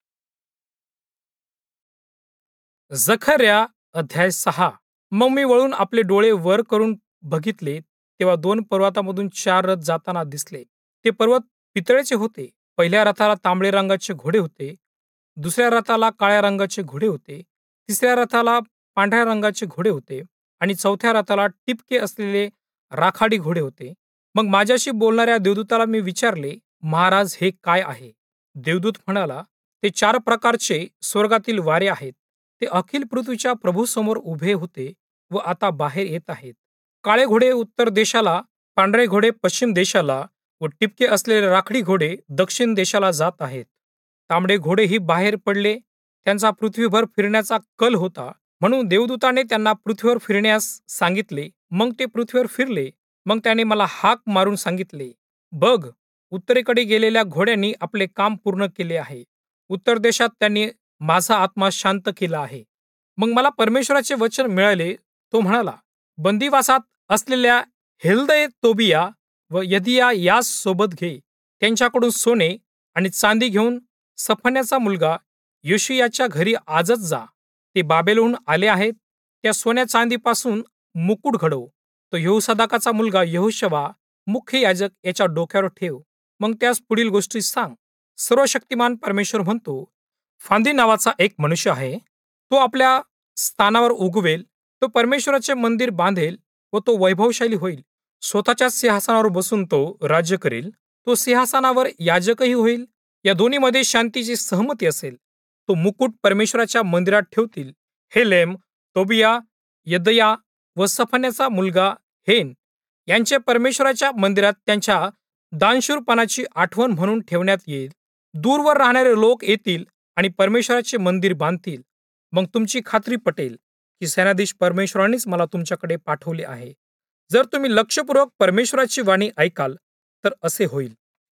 जखर्या अध्याय सहा. मग मी वळून आपले डोळे वर करून बघितले, तेव्हा दोन पर्वतामधून चार रथ जाताना दिसले. ते पर्वत पितळेचे होते. पहिल्या रथाला तांबडे रंगाचे घोडे होते, दुसऱ्या रथाला काळ्या रंगाचे घोडे होते, तिसऱ्या रथाला पांढऱ्या रंगाचे घोडे होते आणि चौथ्या रथाला टिपके असलेले राखाडी घोडे होते. मग माझ्याशी बोलणाऱ्या देवदूताला मी विचारले, महाराज, हे काय आहे? देवदूत म्हणाला, ते चार प्रकारचे स्वर्गातील वारे आहेत. ते अखिल पृथ्वीच्या प्रभूसमोर उभे होते व आता बाहेर येत आहेत. काळे घोडे उत्तर देशाला, पांढरे घोडे पश्चिम देशाला व टिपके असलेले राखाडी घोडे दक्षिण देशाला जात आहेत. तांबडे घोडेही बाहेर पडले. त्यांचा पृथ्वीभर फिरण्याचा कल होता, म्हणून देवदूताने त्यांना पृथ्वीवर फिरण्यास सांगितले. मग ते पृथ्वीवर फिरले. मग त्याने मला हाक मारून सांगितले, बघ, उत्तरेकडे गेलेल्या घोड्यांनी आपले काम पूर्ण केले आहे. उत्तर देशात त्यांनी माझा आत्मा शांत केला आहे. मग मला परमेश्वराचे वचन मिळाले. तो म्हणाला, बंदिवासात असलेल्या हेल्दय, तोबिया व यदिया यास सोबत घे. त्यांच्याकडून सोने आणि चांदी घेऊन सफन्याचा मुलगा योशियाच्या घरी आजच जा. ते बाबेलहून आले आहेत. त्या सोन्या चांदीपासून मुकुट घडव. तो यहोसादाकाचा मुलगा यहोशवा मुख्य याजक याच्या डोक्यावर ठेव. मग त्यास पुढील गोष्टी सांग. सर्वशक्तिमान परमेश्वर म्हणतो, फांदी नावाचा एक मनुष्य आहे. तो आपल्या स्थानावर उगवेल. तो परमेश्वराचे मंदिर बांधेल व तो वैभवशाली होईल. स्वतःच्या सिंहासनावर बसून तो राज्य करेल. तो सिंहासनावर याजकही होईल. या दोन्हीमध्ये शांतीची सहमती असेल. तो मुकुट परमेश्वराच्या मंदिरात ठेवतील. हेलेम, तोबिया, यदया व सफन्याचा मुलगा हेन यांचे परमेश्वराच्या मंदिरात त्यांच्या दानशूरपणाची आठवण म्हणून ठेवण्यात येईल. दूरवर राहणारे लोक येतील आणि परमेश्वराचे मंदिर बांधतील. मग तुमची खात्री पटेल की सेनाधीश परमेश्वरानेच मला तुमच्याकडे पाठवले आहे. जर तुम्ही लक्षपूर्वक परमेश्वराची वाणी ऐकाल तर असे होईल.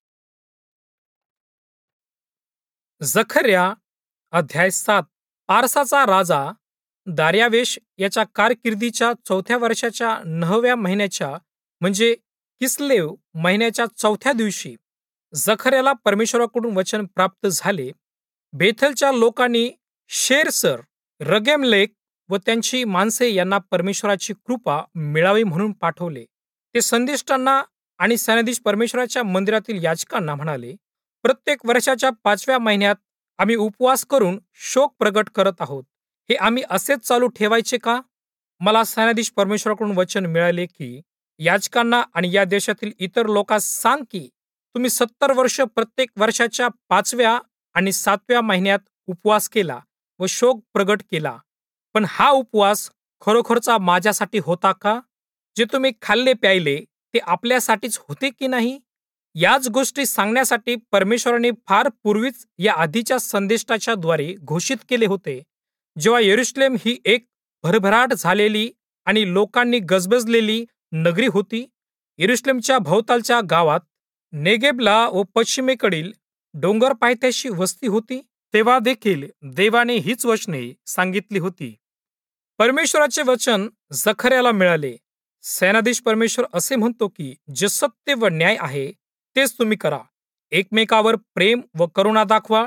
जखर्या अध्याय सात. पारसाचा राजा दार्यावेश याच्या कारकिर्दीच्या चौथ्या वर्षाच्या नवव्या महिन्याच्या म्हणजे किस्लेव महिन्याच्या चौथ्या दिवशी जखर्याला परमेश्वराकडून वचन प्राप्त झाले. बेथलच्या लोकांनी शेरसर, रगेमलेक व त्यांची माणसे यांना परमेश्वराची कृपा मिळावी म्हणून पाठवले. ते संदिष्टांना आणि सेनाधीश परमेश्वराच्या मंदिरातील याजकांना म्हणाले, प्रत्येक वर्षाच्या पाचव्या महिन्यात आम्ही उपवास करून शोक प्रगट करत आहोत. हे आम्ही असेच चालू ठेवायचे का? मला सेनाधीश परमेश्वराकडून वचन मिळाले की याजकांना आणि या देशातील इतर लोकांस सांग की तुम्ही सत्तर वर्ष प्रत्येक वर्षाच्या पाचव्या आणि सातव्या महिन्यात उपवास केला व शोक प्रगट केला. पण हा उपवास खरोखरचा माझ्यासाठी होता का? जे तुम्ही खाल्ले प्यायले ते आपल्यासाठीच होते की नाही? याच गोष्टी सांगण्यासाठी परमेश्वराने फार पूर्वीच या आधीच्या संदेष्टाच्या द्वारे घोषित केले होते. जेव्हा यरूशलेम ही एक भरभराट झालेली आणि लोकांनी गजबजलेली नगरी होती, यरूशलेमच्या भोवतालच्या गावात नेगेबला व पश्चिमेकडील डोंगर पायथ्याशी वस्ती होती, तेव्हा देखील देवाने हीच वचने सांगितली होती. परमेश्वराचे वचन जखर्याला मिळाले. सेनाधीश परमेश्वर असे म्हणतो की जे सत्य व न्याय आहे तेच तुम्ही करा. एकमेकावर प्रेम व करुणा दाखवा.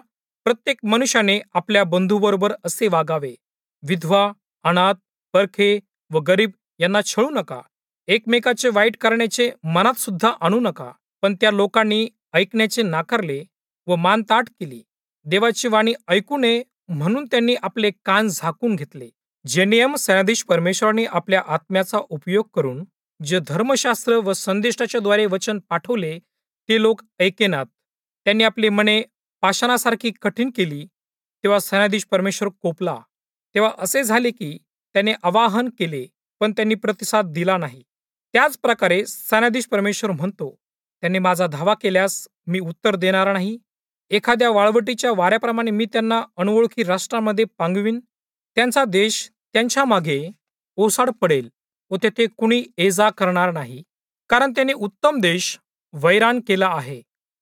प्रत्येक मनुष्याने आपल्या बंधूबरोबर असे वागावे. विधवा, अनाथ, परखे व गरीब यांना छळू नका. एकमेकाचे वाईट करण्याचे मनात सुद्धा आणू नका. पण त्या लोकांनी ऐकण्याचे नाकारले व मान ताठ केली. देवाची वाणी ऐकू नये म्हणून त्यांनी आपले कान झाकून घेतले. जे नियम सैन्याधीश परमेश्वराने आपल्या आत्म्याचा उपयोग करून जे धर्मशास्त्र व संदेष्टाच्या द्वारे वचन पाठवले ते लोक ऐकेनात. त्यांनी आपली मने पाषाणासारखी कठीण केली. तेव्हा सैन्याधीश परमेश्वर कोपला. तेव्हा असे झाले की त्याने आवाहन केले पण त्यांनी प्रतिसाद दिला नाही. त्याच प्रकारे सैन्याधीश परमेश्वर म्हणतो, त्यांनी माझा धावा केल्यास मी उत्तर देणार नाही. एखाद्या वाळवटीच्या वाऱ्याप्रमाणे मी त्यांना अनोळखी राष्ट्रांमध्ये पांगवीन. त्यांचा देश त्यांच्या मागे ओसाड पडेल व तेथे कुणी ये जा करणार नाही, कारण त्यांनी उत्तम देश वैराण केला आहे.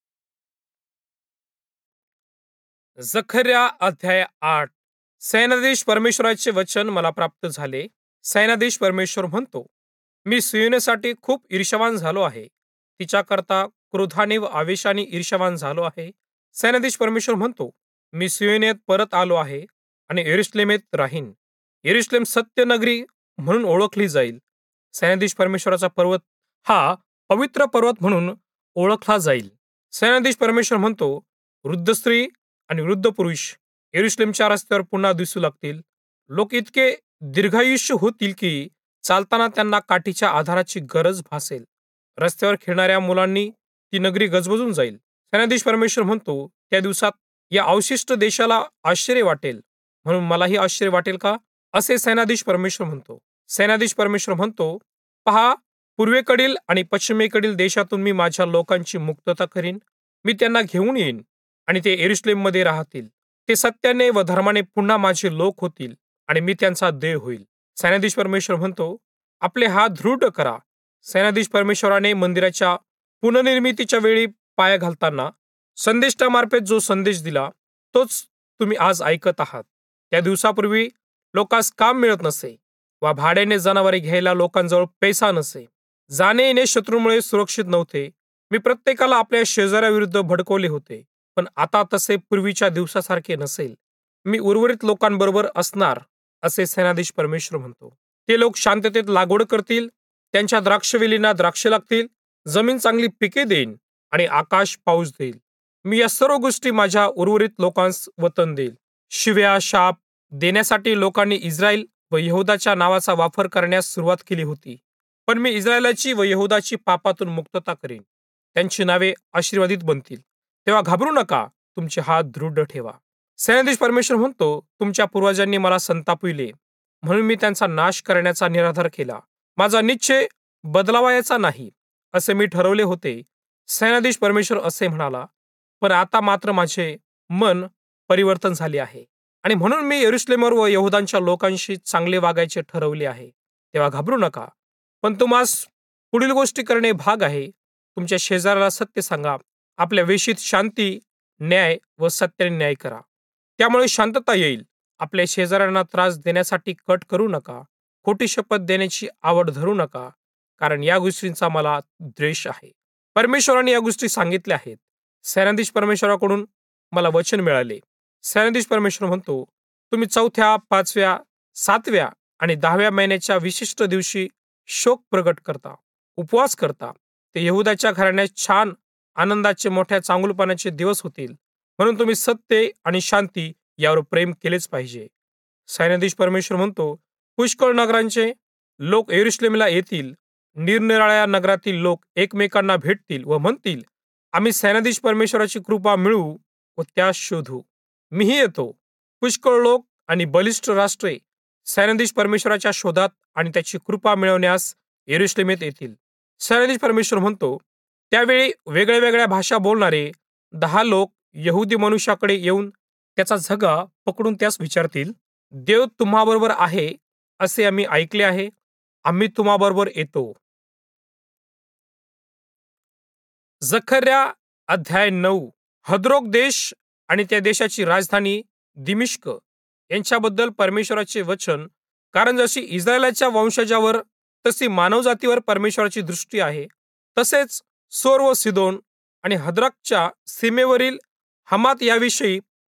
जकर्या अध्याय आठ. सैन्याधीश परमेश्वराचे वचन मला प्राप्त झाले. सैन्याधीश परमेश्वर म्हणतो, मी सियोनेसाठी खूप ईर्ष्यवान झालो आहे. तिच्याकरता क्रोधाने व आवेशाने ईर्ष्यवान झालो आहे. सैन्याधीश परमेश्वर म्हणतो, मी सियोनेत परत आलो आहे आणि यरुशलेमेत राहीन. यरुशलेम सत्य नगरी म्हणून ओळखली जाईल. सैन्याधीश परमेश्वराचा पर्वत हा पवित्र पर्वत म्हणून ओळखला जाईल. सैन्याधीश परमेश्वर म्हणतो, वृद्ध स्त्री आणि वृद्ध पुरुष यरुशलेमच्या रस्त्यावर पुन्हा दिसू लागतील. लोक इतके दीर्घायुष्य होतील की चालताना त्यांना काठीच्या आधाराची गरज भासेल. रस्त्यावर खेळणाऱ्या मुलांनी ती नगरी गजबजून जाईल. सैन्याधीश परमेश्वर म्हणतो, त्या दिवसात या अवशिष्ट देशाला आश्चर्य वाटेल, म्हणून मलाही आश्चर्य वाटेल का, असे सैन्याधीश परमेश्वर म्हणतो. सैन्याधीश परमेश्वर म्हणतो, पहा, पूर्वेकडील आणि पश्चिमेकडील देशातून मी माझ्या लोकांची मुक्तता करीन. मी त्यांना घेऊन येईन आणि ते यरुशलेममध्ये राहतील. ते सत्याने व धर्माने पुन्हा माझे लोक होतील आणि मी त्यांचा देव होईल. सैन्याधीश परमेश्वर म्हणतो, आपले हात दृढ करा. सैन्याधीश परमेश्वराने मंदिराच्या पुनर्निर्मितीच्या वेळी पाय घालताना संदेष्टामार्फत जो संदेश दिला तोच तुम्ही आज ऐकत आहात. त्या दिवसापूर्वी लोकांस काम मिळत नसे वा भाड्याने जनावरे घ्यायला लोकांजवळ पैसा नसे. जाणे येणे शत्रूमुळे सुरक्षित नव्हते. मी प्रत्येकाला आपल्या शेजाऱ्याविरुद्ध भडकवले होते. पण आता तसे पूर्वीच्या दिवसासारखे नसेल. मी उर्वरित लोकांबरोबर असणार, असे सैन्याधीश परमेश्वर म्हणतो. ते लोक शांततेत लागवड करतील. त्यांच्या द्राक्षवेलींना द्राक्ष लागतील. जमीन चांगली पिके देईन आणि आकाश पाऊस देईल. मी या सर्व गोष्टी माझ्या उर्वरित लोकांस वतन देईल. शिव्या शाप देण्यासाठी लोकांनी इस्रायल व यहुदाच्या नावाचा वापर करण्यास सुरुवात केली होती. पण मी इस्रायलाची व यहुदाची पापातून मुक्तता करीन. त्यांची नावे आशीर्वादित बनतील. तेव्हा घाबरू नका, तुमचे हात दृढ ठेवा. सैन्याधीश परमेश्वर म्हणतो, तुमच्या पूर्वजांनी मला संतापविले म्हणून मी त्यांचा नाश करण्याचा निराधार केला. माझा निश्चय बदलावायचा नाही असे मी ठरवले होते. सैन्याधीश परमेश्वर असे म्हणाला, पण आता मात्र माझे मन परिवर्तन झाले आहे आणि म्हणून मी यरुशलेमवर व यहुदांच्या लोकांशी चांगले वागायचे ठरवले आहे. तेव्हा घाबरू नका, पण तुम्हास पुढील गोष्टी करणे भाग आहे. तुमच्या शेजाऱ्याला सत्य सांगा. आपल्या वेशीत शांती, न्याय व सत्याने न्याय करा. त्यामुळे शांतता येईल. आपल्या शेजाऱ्यांना त्रास देण्यासाठी कट करू नका. खोटी शपथ देण्याची आवड धरू नका, कारण या गोष्टींचा मला द्वेष आहे. परमेश्वराने या गोष्टी सांगितल्या आहेत. सैन्याधीश परमेश्वराकडून मला वचन मिळाले. सैन्याधीश परमेश्वर म्हणतो, तुम्ही चौथ्या, पाचव्या, सातव्या आणि दहाव्या महिन्याच्या विशिष्ट दिवशी शोक प्रगट करता, उपवास करता. ते यहुदाच्या घराण्यात छान आनंदाचे, मोठ्या चांगुलपणाचे दिवस होतील. म्हणून तुम्ही सत्य आणि शांती यावर प्रेम केलेच पाहिजे. सैन्याधीश परमेश्वर म्हणतो, पुष्कळ नगरांचे लोक यरुशलेमला येतील. निरनिराळ्या नगरातील लोक एकमेकांना भेटतील व म्हणतील, आम्ही सैन्याधीश परमेश्वराची कृपा मिळवू व त्यास शोधू. मीही येतो. पुष्कळ लोक आणि बलिष्ठ राष्ट्रे सैन्याधीश परमेश्वराच्या शोधात आणि त्याची कृपा मिळवण्यास यरुशलेमेत येतील. सैन्याधीश परमेश्वर म्हणतो, त्यावेळी वेगळ्या वेगळ्या भाषा बोलणारे दहा लोक यहुदी मनुष्याकडे येऊन त्याचा झगा पकडून त्यास विचारतील, देव तुम्हाबरोबर आहे असे आम्ही ऐकले आहे. आम्ही तुम्हाबरोबर येतो. जकर्या अध्याय नऊ. हद्रोक देश आणि त्या देशाची राजधानी दिमिश्क यांच्याबद्दल परमेश्वराचे वचन. कारण जशी इस्रायलाच्या वंशजावर तशी मानवजातीवर परमेश्वराची दृष्टी आहे, तसेच सोर व सिदोन आणि हद्रकच्या सीमेवरील हमात याविषयी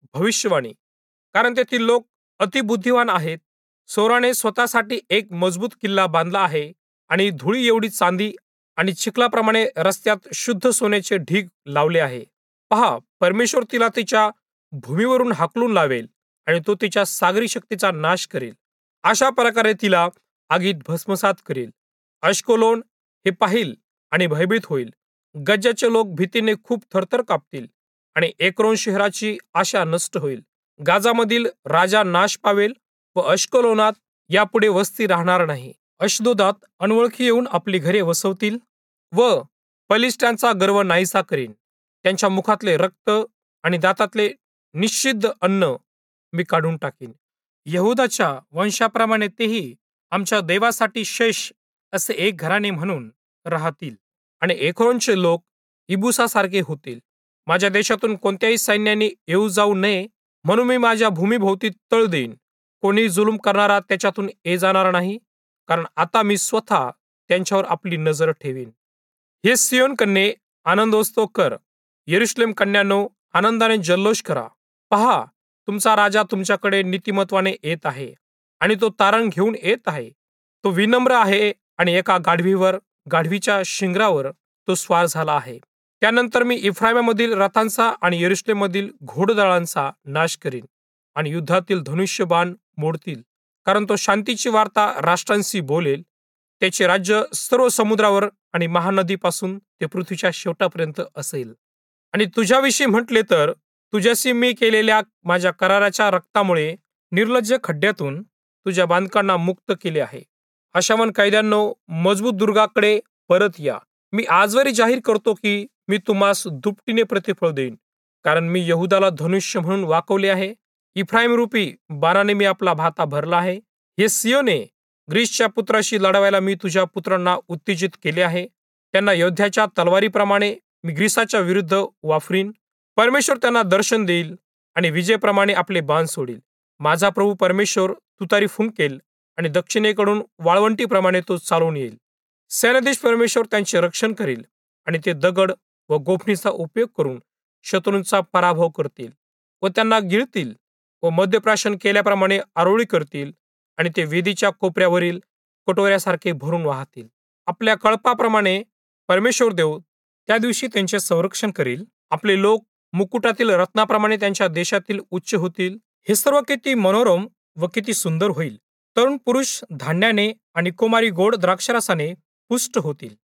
भविष्यवाणी, कारण तेथील लोक अतिबुद्धिवान आहेत. सोराने स्वतःसाठी एक मजबूत किल्ला बांधला आहे आणि धुळी एवढी चांदी आणि चिखलाप्रमाणे रस्त्यात शुद्ध सोन्याचे ढीग लावले आहे. पहा, परमेश्वर तिला तिच्या भूमीवरून हाकलून लावेल आणि तो तिच्या सागरी शक्तीचा नाश करेल. अशा प्रकारे तिला आगीत भस्मसात करेल. अश्कोलोन हे पाहिल आणि भयभीत होईल. गज्जाचे लोक भीतीने खूप थरथर कापतील आणि एक्रोन शहराची आशा नष्ट होईल. गाजामधील राजा नाश पावेल व अश्कलोनात यापुढे वस्ती राहणार नाही. अशदोदात अनवळखी येऊन आपली घरे वसवतील व पलिष्ठांचा गर्व नाहीसा करीन. त्यांच्या मुखातले रक्त आणि दातातले निषिद्ध अन्न मी काढून टाकीन. यहुदाच्या वंशाप्रमाणे तेही आमच्या देवासाठी शेष असे एक घराणे म्हणून राहतील आणि एख्रोनचे लोक इबुसासारखे होतील. माझ्या देशातून कोणत्याही सैन्याने येऊ जाऊ नये म्हणून मी माझ्या भूमीभोवती तळ देईन. कोणी जुलूम करणारा त्याच्यातून ये जाणार नाही, कारण आता मी स्वतः त्यांच्यावर आपली नजर ठेवीन. हे सियोन कन्ये, आनंदोत्सव कर. यरुशलेम कन्यांनो, आनंदाने जल्लोष करा. पहा, तुमचा राजा तुमच्याकडे नीतिमत्वाने येत आहे आणि तो तारण घेऊन येत आहे. तो विनम्र आहे आणि एका गाढवीवर, गाढवीच्या शिंगरावर तो स्वार झाला आहे. त्यानंतर मी इफ्रायमामधील रथांचा आणि यरुशलेममधील घोडदळांचा नाश करीन आणि युद्धातील धनुष्यबाण मोडतील, कारण तो शांतीची वार्ता राष्ट्रांशी बोलेल. त्याचे राज्य सर्व समुद्रावर आणि महानदीपासून ते पृथ्वीच्या शेवटापर्यंत असेल. आणि तुझ्याविषयी म्हटले तर, तुझ्याशी मी केलेल्या माझ्या कराराच्या रक्तामुळे निर्लज्ज खड्ड्यातून तुझ्या बांधकांना मुक्त केले आहे. अशावन कैद्यांनो, मजबूत दुर्गाकडे परत या. मी आजवरी जाहीर करतो की मी तुम्हास दुपटीने प्रतिफळ देईन, कारण मी यहुदाला धनुष्य म्हणून वाकवले आहे. इफ्राईम रूपी बाणाने मी आपला भाता भरला आहे. हे सियोने, ग्रीसच्या पुत्राशी लढवायला मी तुझ्या पुत्रांना उत्तेजित केले आहे. त्यांना योद्ध्याच्या तलवारीप्रमाणे मी ग्रीसाच्या विरुद्ध वाफरीन. परमेश्वर त्यांना दर्शन देईल आणि विजेप्रमाणे आपले बाण सोडील. माझा प्रभू परमेश्वर तुतारी फुंकेल आणि दक्षिणेकडून वाळवंटीप्रमाणे तो चालून येईल. सेनाधीश परमेश्वर त्यांचे रक्षण करील आणि ते दगड व गोफणीचा उपयोग करून शत्रूंचा पराभव करतील व त्यांना गिळतील व मद्यप्राशन केल्याप्रमाणे आरोळी करतील आणि ते वेदीच्या कोपऱ्यावरील कटोऱ्यासारखे भरून वाहतील. आपल्या कळपाप्रमाणे परमेश्वर देव त्या दिवशी त्यांचे संरक्षण करील. आपले लोक मुकुटातील रत्नाप्रमाणे त्यांच्या देशातील उच्च होतील. हे सर्व किती मनोरम व किती सुंदर होईल. तरुण पुरुष धान्याने आणि कुमारी गोड द्राक्षरसाने पुष्ट होतील.